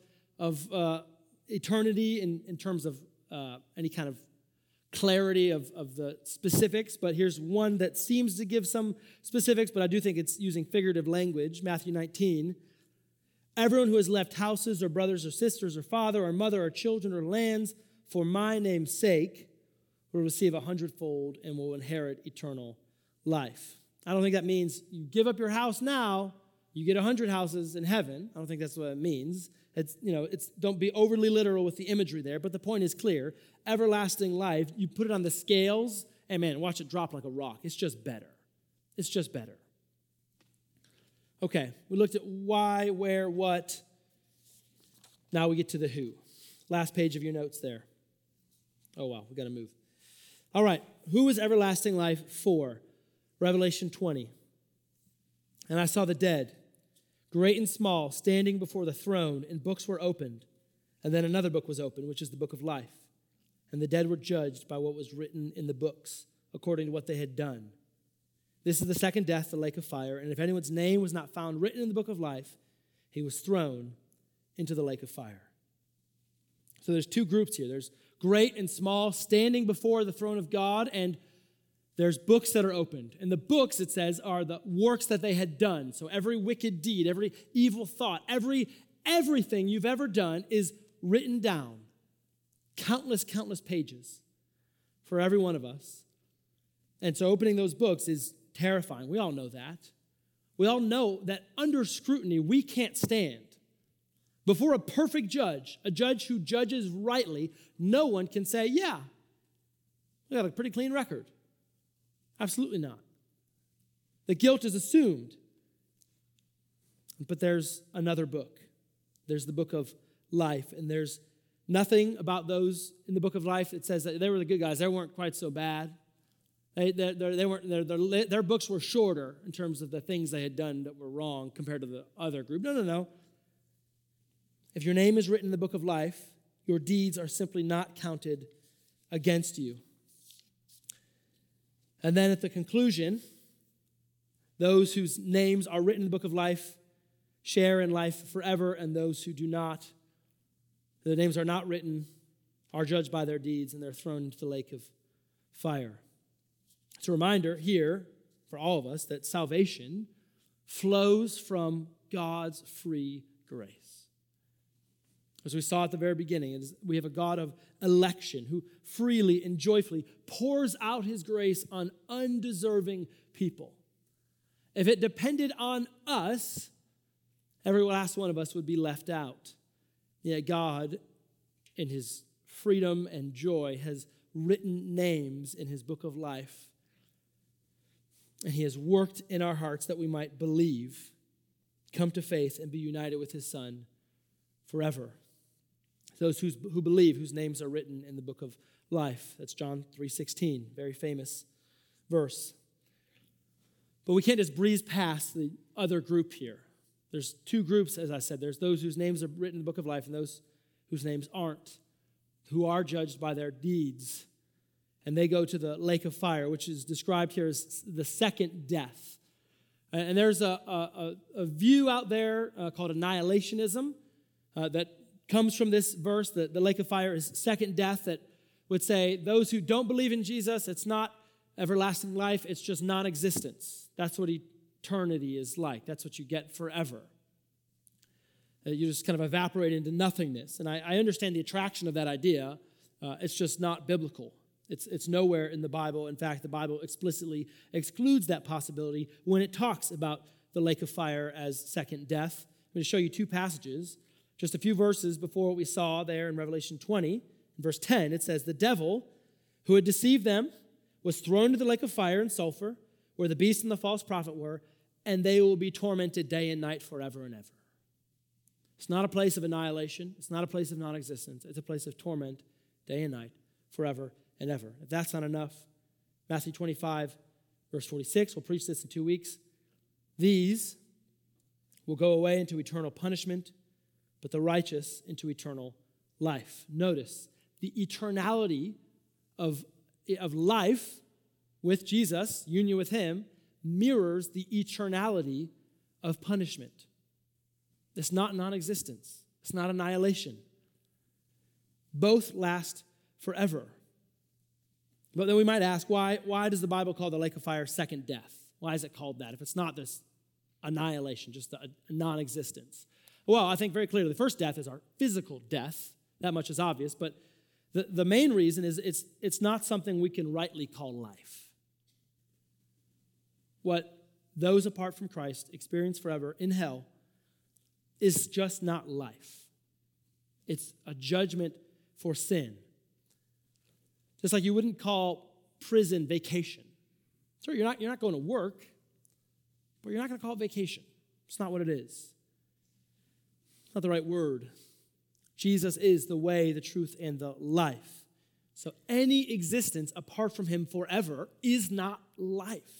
eternity in terms of any kind of clarity of the specifics, but here's one that seems to give some specifics, but I do think it's using figurative language. Matthew 19. Everyone who has left houses or brothers or sisters or father or mother or children or lands for my name's sake will receive 100-fold and will inherit eternal life. I don't think that means you give up your house now, you get 100 houses in heaven. I don't think that's what it means. Don't be overly literal with the imagery there, but the point is clear. Everlasting life, you put it on the scales, and man, watch it drop like a rock. It's just better. It's just better. Okay, we looked at why, where, what. Now we get to the who. Last page of your notes there. Oh, wow, we got to move. All right, who is everlasting life for? Revelation 20. And I saw the dead, great and small, standing before the throne, and books were opened. And then another book was opened, which is the book of life. And the dead were judged by what was written in the books, according to what they had done. This is the second death, the lake of fire. And if anyone's name was not found written in the book of life, he was thrown into the lake of fire. So there's two groups here. There's great and small, standing before the throne of God, and there's books that are opened. And the books, it says, are the works that they had done. So every wicked deed, every evil thought, everything you've ever done is written down. Countless pages for every one of us. And so opening those books is terrifying. We all know that. We all know that under scrutiny, we can't stand. Before a perfect judge, a judge who judges rightly, no one can say, yeah, we got a pretty clean record. Absolutely not. The guilt is assumed. But there's another book. There's the book of life, and there's nothing about those in the book of life that says that they were the good guys. They weren't quite so bad. Their books were shorter in terms of the things they had done that were wrong compared to the other group. No. If your name is written in the book of life, your deeds are simply not counted against you. And then at the conclusion, those whose names are written in the book of life share in life forever, and those who do not, their names are not written, are judged by their deeds, and they're thrown into the lake of fire. It's a reminder here for all of us that salvation flows from God's free grace. As we saw at the very beginning, we have a God of election who freely and joyfully pours out his grace on undeserving people. If it depended on us, every last one of us would be left out. Yet God, in his freedom and joy, has written names in his book of life. And he has worked in our hearts that we might believe, come to faith, and be united with his Son forever. Those who believe, whose names are written in the book of life. That's John 3:16, very famous verse. But we can't just breeze past the other group here. There's two groups, as I said. There's those whose names are written in the book of life and those whose names aren't, who are judged by their deeds. And they go to the lake of fire, which is described here as the second death. And there's a view out there called annihilationism that comes from this verse, that the lake of fire is second death, that would say those who don't believe in Jesus, it's not everlasting life, it's just non-existence. That's what eternity is like. That's what you get forever. You just kind of evaporate into nothingness. And I understand the attraction of that idea. It's just not biblical. It's nowhere in the Bible. In fact, the Bible explicitly excludes that possibility when it talks about the lake of fire as second death. I'm going to show you two passages. Just a few verses before what we saw there in Revelation 20. In verse 10, it says, "The devil who had deceived them was thrown into the lake of fire and sulfur, where the beast and the false prophet were, and they will be tormented day and night forever and ever." It's not a place of annihilation. It's not a place of non-existence. It's a place of torment day and night forever and ever. If that's not enough, Matthew 25, verse 46, we'll preach this in 2 weeks. "These will go away into eternal punishment, but the righteous into eternal life." Notice, the eternality of life with Jesus, union with him, mirrors the eternality of punishment. It's not non-existence. It's not annihilation. Both last forever. But then we might ask, why does the Bible call the lake of fire second death? Why is it called that if it's not this annihilation, just a non-existence? Well, I think very clearly the first death is our physical death. That much is obvious. But the main reason is it's not something we can rightly call life. What those apart from Christ experience forever in hell is just not life. It's a judgment for sin. Just like you wouldn't call prison vacation. So you're not going to work, but you're not going to call it vacation. It's not what it is. It's not the right word. Jesus is the way, the truth, and the life. So any existence apart from him forever is not life.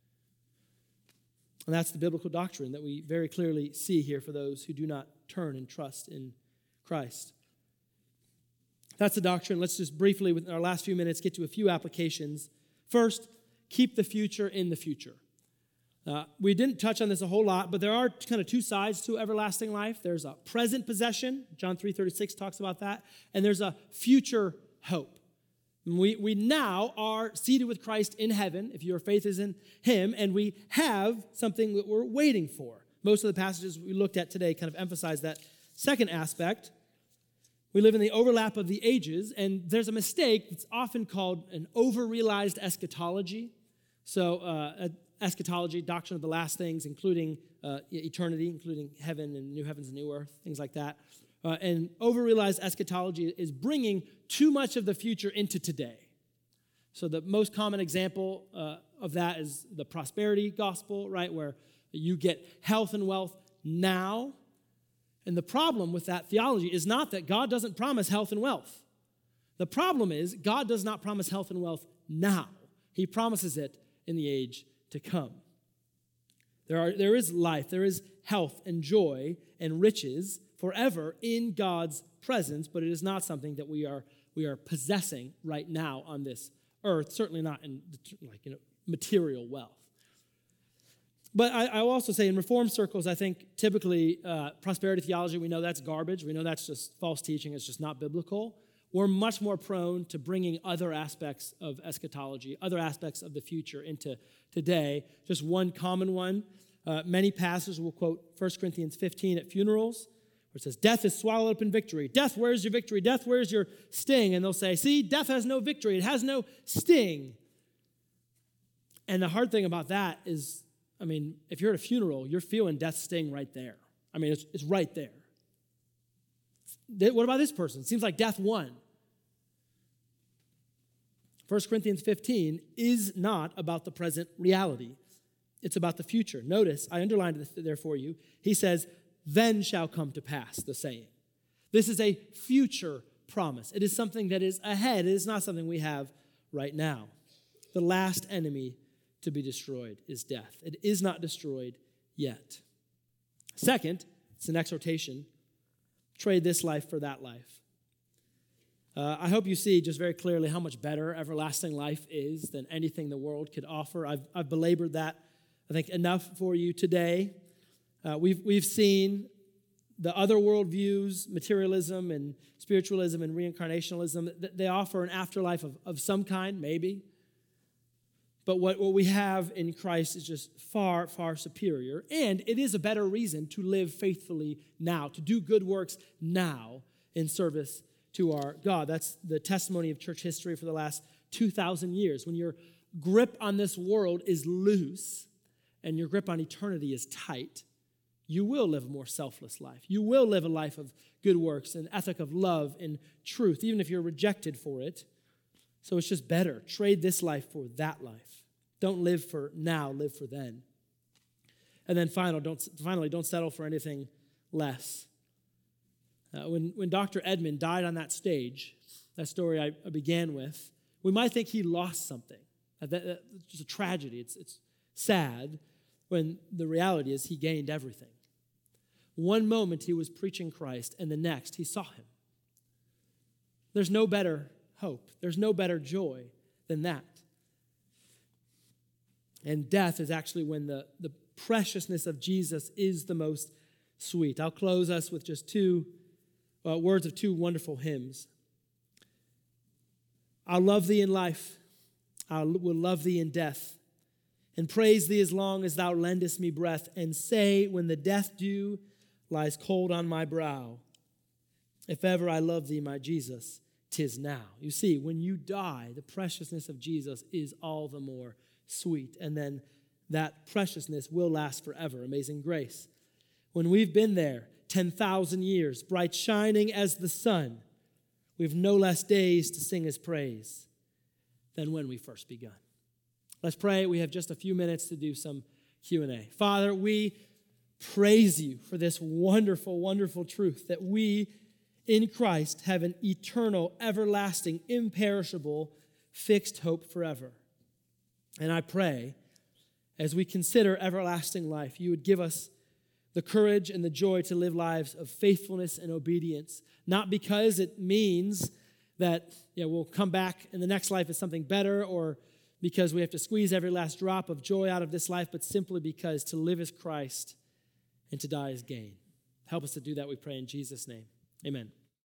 And that's the biblical doctrine that we very clearly see here for those who do not turn and trust in Christ. That's the doctrine. Let's just briefly, within our last few minutes, get to a few applications. First, keep the future in the future. We didn't touch on this a whole lot, but there are kind of two sides to everlasting life. There's a present possession. John 3:36 talks about that. And there's a future hope. We now are seated with Christ in heaven, if your faith is in him, and we have something that we're waiting for. Most of the passages we looked at today kind of emphasize that second aspect. We live in the overlap of the ages, and there's a mistake that's often called an over-realized eschatology. So eschatology, doctrine of the last things, including eternity, including heaven and new heavens and new earth, things like that. And over-realized eschatology is bringing too much of the future into today. So the most common example of that is the prosperity gospel, right, where you get health and wealth now. And the problem with that theology is not that God doesn't promise health and wealth. The problem is God does not promise health and wealth now. He promises it in the age to come. There is life, there is health and joy and riches forever in God's presence, but it is not something that we are possessing right now on this earth, certainly not in material wealth. But I will also say in Reformed circles, I think typically prosperity theology, we know that's garbage. We know that's just false teaching. It's just not biblical. We're much more prone to bringing other aspects of eschatology, other aspects of the future into today. Just one common one. Many pastors will quote 1 Corinthians 15 at funerals, where it says, "Death is swallowed up in victory. Death, where's your victory? Death, where's your sting?" And they'll say, "See, death has no victory. It has no sting." And the hard thing about that is, if you're at a funeral, you're feeling death's sting right there. It's right there. What about this person? It seems like death won. 1 Corinthians 15 is not about the present reality It's about the future. Notice, I underlined it there for you. He says, then shall come to pass, the saying. This is a future promise. It is something that is ahead. It is not something we have right now. The last enemy to be destroyed is death. It is not destroyed yet. Second, it's an exhortation. Trade this life for that life. I hope you see just very clearly how much better everlasting life is than anything the world could offer. I've belabored that, I think, enough for you today. We've seen the other worldviews, materialism and spiritualism and reincarnationalism. They offer an afterlife of some kind, maybe. But what we have in Christ is just far, far superior. And it is a better reason to live faithfully now, to do good works now in service to our God. That's the testimony of church history for the last 2,000 years. When your grip on this world is loose and your grip on eternity is tight, you will live a more selfless life. You will live a life of good works, an ethic of love and truth, even if you're rejected for it. So it's just better. Trade this life for that life. Don't live for now, live for then. And then finally, don't settle for anything less. When Dr. Edmund died on that stage, that story I began with, we might think he lost something. That's just a tragedy. It's sad when the reality is he gained everything. One moment he was preaching Christ, and the next he saw him. There's no better hope. There's no better joy than that. And death is actually when the preciousness of Jesus is the most sweet. I'll close us with just two words of two wonderful hymns. I'll love thee in life. I will love thee in death, and praise thee as long as thou lendest me breath, and say when the death dew lies cold on my brow, if ever I love thee, my Jesus, 'tis now. You see, when you die, the preciousness of Jesus is all the more sweet, and then that preciousness will last forever. Amazing grace. When we've been there 10,000 years, bright shining as the sun, we have no less days to sing his praise than when we first begun. Let's pray. We have just a few minutes to do some Q&A. Father, we praise you for this wonderful, wonderful truth that we in Christ have an eternal, everlasting, imperishable, fixed hope forever. And I pray, as we consider everlasting life, you would give us the courage and the joy to live lives of faithfulness and obedience, not because it means that we'll come back and the next life is something better, or because we have to squeeze every last drop of joy out of this life, but simply because to live is Christ and to die is gain. Help us to do that, we pray in Jesus' name. Amen.